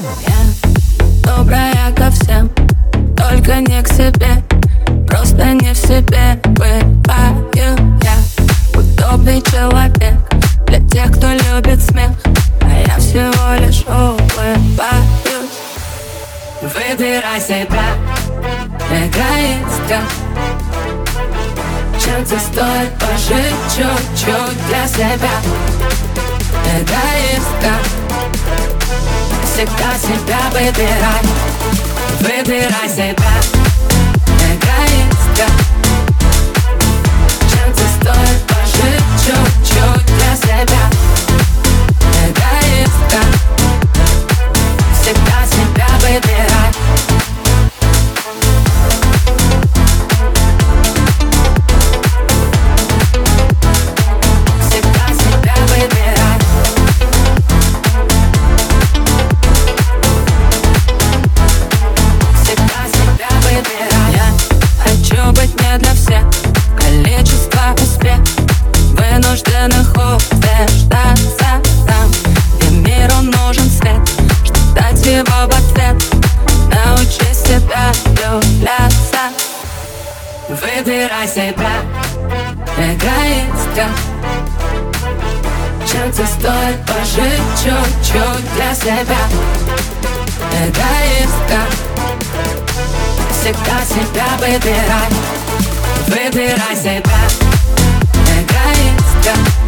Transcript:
Я добрая ко всем, только не к себе. Просто не в себе бываю я. Удобный человек для тех, кто любит смех, а я всего лишь улыбаюсь. Выбирай себя, эгоистка. Чем тебе стоит пожить чуть-чуть для себя? Эгоистка. Всегда себя выбирай. Выбирай себя, эгоистка. Чем тебе стоит пожить чуть-чуть для себя? Эгоистка. Всегда себя выбирай. Всегда себя выбирай. Всегда себя выбирай. Я хочу быть не для всех, количество успех вынужденных убеждаться там, где миру нужен свет, что дать его в ответ. Научи себя влюбляться. Выбирай себя, эгоистка. Чем тебе стоит пожить чуть-чуть для себя? Эгоистка. Всегда себя выбирай. Выбирай себя, эгоистка.